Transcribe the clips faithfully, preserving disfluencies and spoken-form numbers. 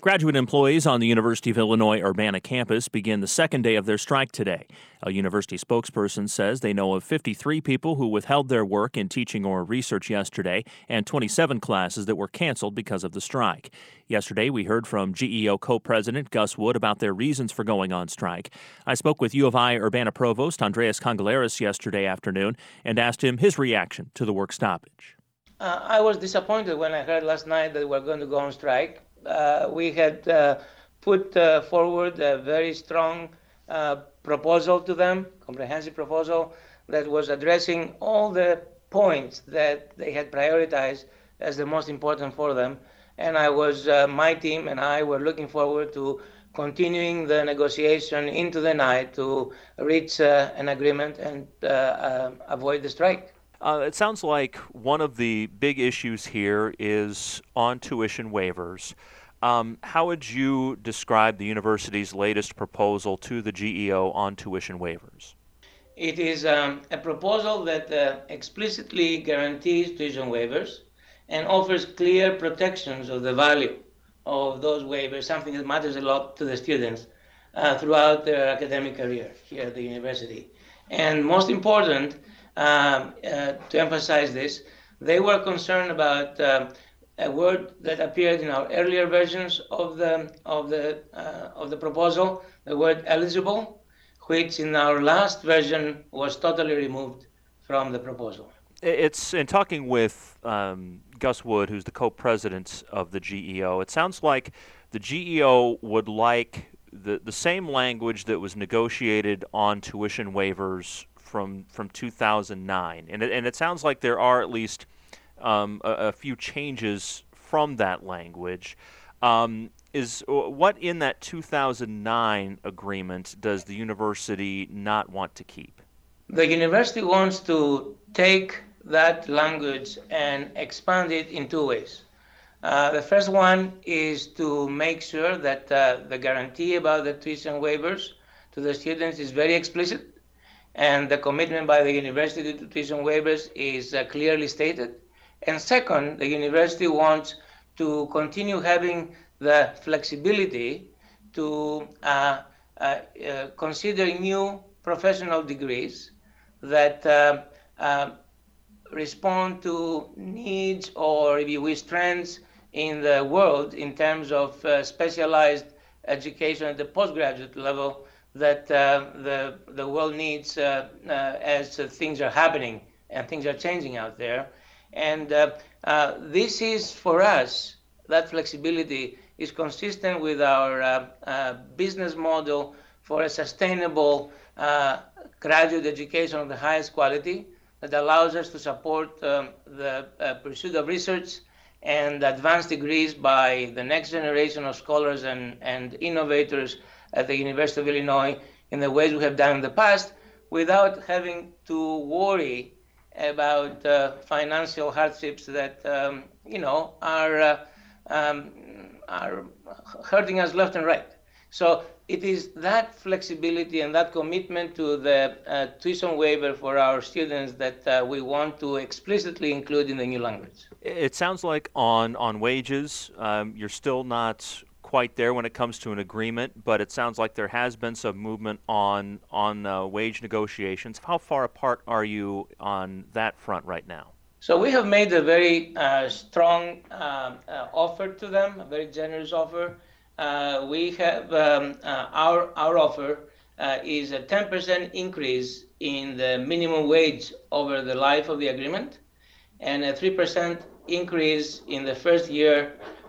Graduate employees on the University of Illinois Urbana campus begin the second day of their strike today. A university spokesperson says they know of fifty-three people who withheld their work in teaching or research yesterday and twenty-seven classes that were canceled because of the strike. Yesterday, we heard from G E O co-president Gus Wood about their reasons for going on strike. I spoke with U of I Urbana Provost Andreas Congelaris yesterday afternoon and asked him his reaction to the work stoppage. Uh, I was disappointed when I heard last night that we're going to go on strike. Uh, we had uh, put uh, forward a very strong uh, proposal to them, comprehensive proposal that was addressing all the points that they had prioritized as the most important for them. And I was, uh, my team and I were looking forward to continuing the negotiation into the night to reach uh, an agreement and uh, uh, avoid the strike. Uh, it sounds like one of the big issues here is on tuition waivers. Um, how would you describe the university's latest proposal to the G E O on tuition waivers? It is um, a proposal that uh, explicitly guarantees tuition waivers and offers clear protections of the value of those waivers, something that matters a lot to the students uh, throughout their academic career here at the university. And most important, Um, uh, to emphasize this, they were concerned about uh, a word that appeared in our earlier versions of the of the uh, of the proposal, the word eligible, which in our last version was totally removed from the proposal. It's in talking with um, Gus Wood, who's the co-president of the G E O. It sounds like the G E O would like the the same language that was negotiated on tuition waivers from from two thousand nine, and it, and it sounds like there are at least um, a, a few changes from that language. Um, is what in that two thousand nine agreement does the university not want to keep? The university wants to take that language and expand it in two ways. Uh, the first one is to make sure that uh, the guarantee about the tuition waivers to the students is very explicit, and the commitment by the university to tuition waivers is uh, clearly stated. And second, the university wants to continue having the flexibility to uh, uh, uh, consider new professional degrees that uh, uh, respond to needs or, if you wish, trends in the world in terms of uh, specialized education at the postgraduate level that uh, the the world needs uh, uh, as uh, things are happening and things are changing out there. And uh, uh, this is, for us, that flexibility is consistent with our uh, uh, business model for a sustainable uh, graduate education of the highest quality that allows us to support um, the uh, pursuit of research and advanced degrees by the next generation of scholars and, and innovators at the University of Illinois in the ways we have done in the past, without having to worry about uh, financial hardships that um, you know are uh, um, are hurting us left and right. So it is that flexibility and that commitment to the uh, tuition waiver for our students that uh, we want to explicitly include in the new language. It sounds like on on wages, um, you're still not quite there when it comes to an agreement, but it sounds like there has been some movement on on uh, wage negotiations. How far apart are you on that front right now? So we have made a very uh, strong uh, uh, offer to them, a very generous offer. Uh, we have um, uh, our our offer uh, is a ten percent increase in the minimum wage over the life of the agreement, and a three percent increase in the first year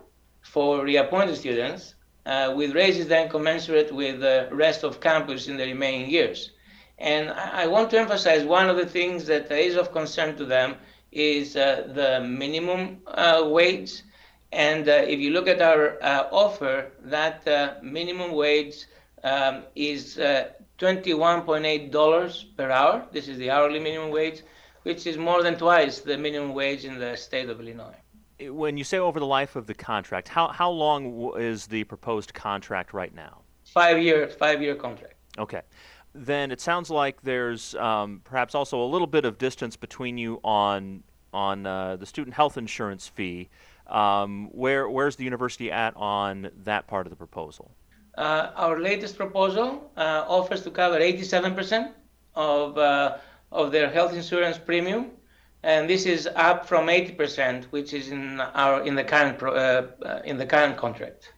for reappointed students, uh, with raises then commensurate with the rest of campus in the remaining years. And I, I want to emphasize one of the things that is of concern to them is uh, the minimum uh, wage. And uh, if you look at our uh, offer, that uh, minimum wage um, is uh, twenty-one point eight dollars per hour. This is the hourly minimum wage, which is more than twice the minimum wage in the state of Illinois. When you say over the life of the contract, how how long is the proposed contract right now? Five year, five year contract. Okay. Then it sounds like there's um, perhaps also a little bit of distance between you on on uh, the student health insurance fee. Um, where where's the university at on that part of the proposal? Uh, our latest proposal uh, offers to cover eighty-seven percent of uh, of their health insurance premium, and this is up from eighty percent, which is in our in the current pro, uh, uh, in the current contract.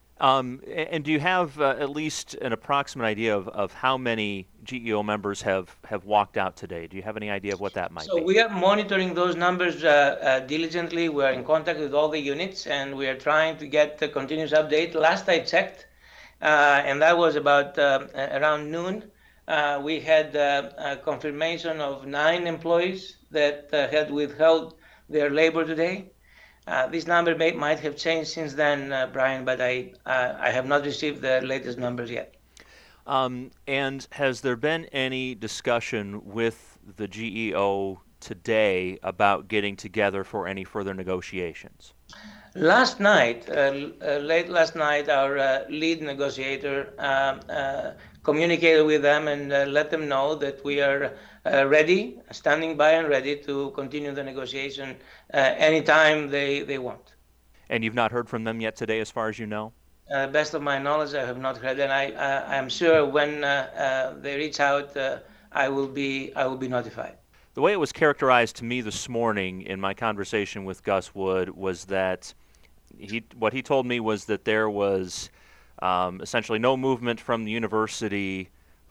Um, and do you have uh, at least an approximate idea of, of how many G E O members have, have walked out today? Do you have any idea of what that might so be? So we are monitoring those numbers uh, uh, diligently. We are in contact with all the units, and we are trying to get a continuous update. Last I checked, uh, and that was about uh, around noon, uh, we had uh, a confirmation of nine employees that uh, had withheld their labor today. Uh, this number may, might have changed since then, uh, Brian, but I uh, I have not received the latest numbers yet. Um, and has there been any discussion with the G E O today about getting together for any further negotiations? Last night, uh, uh, late last night, our uh, lead negotiator uh, uh, communicated with them and uh, let them know that we are uh, ready, standing by and ready to continue the negotiation uh, anytime they, they want. And you've not heard from them yet today, as far as you know? Uh, best of my knowledge, I have not heard, and I, I am sure when uh, uh, they reach out, uh, I will be I will be notified. The way it was characterized to me this morning in my conversation with Gus Wood was that he what he told me was that there was um, essentially no movement from the university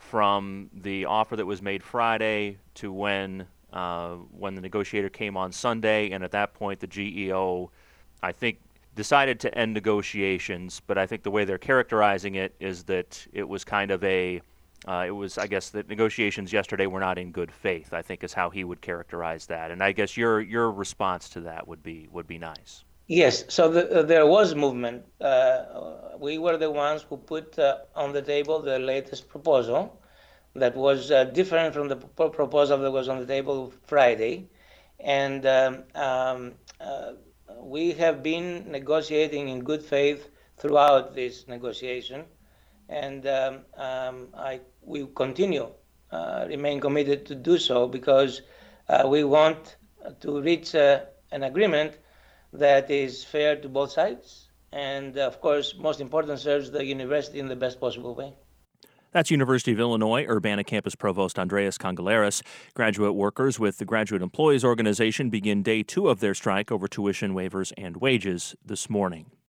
from the offer that was made Friday to when uh, when the negotiator came on Sunday, and at that point the G E O, I think, decided to end negotiations. But I think the way they're characterizing it is that it was kind of a Uh, it was, I guess, that negotiations yesterday were not in good faith, I think is how he would characterize that. And I guess your your response to that would be would be nice. Yes, so the, uh, there was movement. Uh, we were the ones who put uh, on the table the latest proposal that was uh, different from the p- proposal that was on the table Friday. And um, um, uh, we have been negotiating in good faith throughout this negotiation. And um, um, I, we continue, uh, remain committed to do so because uh, we want to reach uh, an agreement that is fair to both sides and, of course, most important, serves the university in the best possible way. That's University of Illinois Urbana Campus Provost Andreas Congelaris. Graduate workers with the Graduate Employees Organization begin day two of their strike over tuition waivers and wages this morning.